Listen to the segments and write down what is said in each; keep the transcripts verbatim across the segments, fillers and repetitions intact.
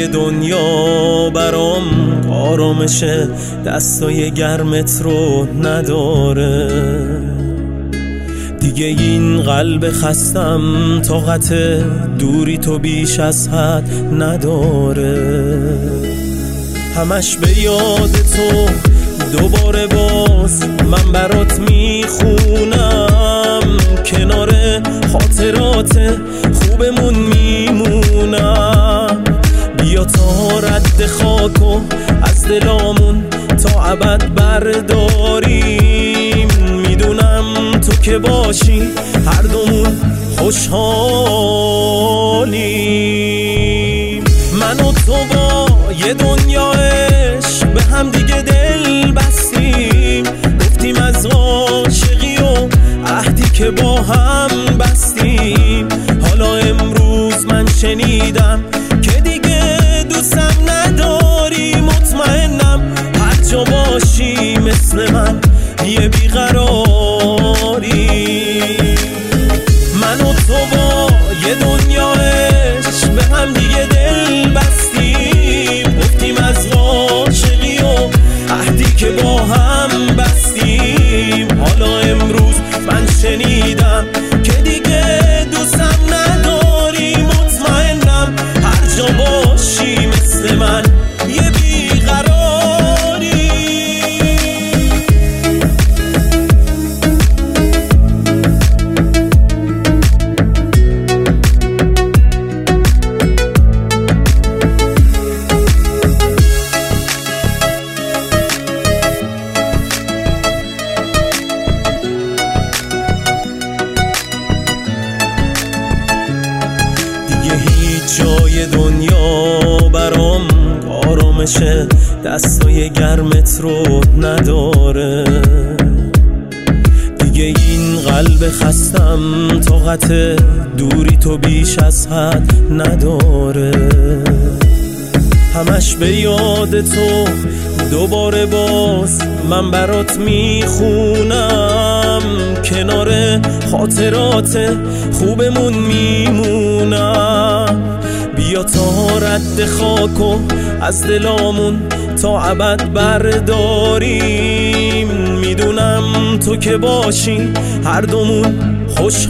جای دنیا برام آرامش دستای گرمت رو نداره. دیگه این قلب خستم طاقت دوری تو بیش از حد نداره. همش به یاد تو دوباره باز من برات میخونم، کنار خاطرات خوبمون میمونم. بیا تا رد خاکو از دلامون تا ابد برداریم. میدونم تو که باشی هر دومون خوشحالیم. من و تو با یه دنیا عشق به هم دیگه دل بستیم. گفتیم از عاشقی و عهدی که با هم بستیم. حالا امروز من شنیدم که دیگه دوستم نداری. مطمئنم هر جا باشی مثل من یه بیقراری. من و تو با یه دنیا عشق به هم دیگه دل بستیم. گفتیم از عاشقی و عهدی که با هم بستیم. حالا امروز من شنیدم که دیگه دوستم نداری. مطمئنم هر جا باشی مثل من یه بیقراری. جای دنیا برام آرامش دستای گرمت رو نداره. دیگه این قلب خستم طاقت دوری تو بیش از حد نداره. همش به یاد تو دوباره باز من برات میخونم، کنار خاطرات خوبمون میمونم. بیا تا رد خاکو از دلامون تا ابد برداریم. میدونم تو که باشی هر دومون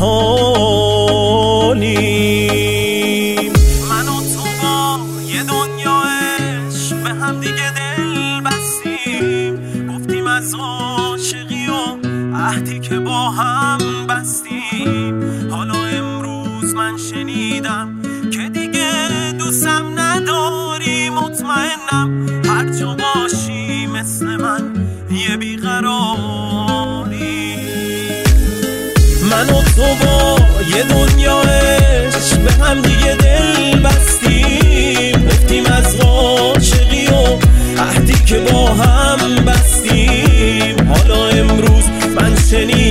خوشحالیم. من و تو با یه دنیا عشق به هم دیگه دل بستیم. گفتیم از عاشقی و عهدی که با هم بستیم. حالا امروز من شنیدم که دیگه دوستم نداری. مطمئنم هر جا باشی مثل من یه بیقراری. من و تو با یه دنیا عشق به هم دیگه دل بستیم. گفتیم از عاشقی و عهدی که با هم بستیم. حالا امروز من شنیدم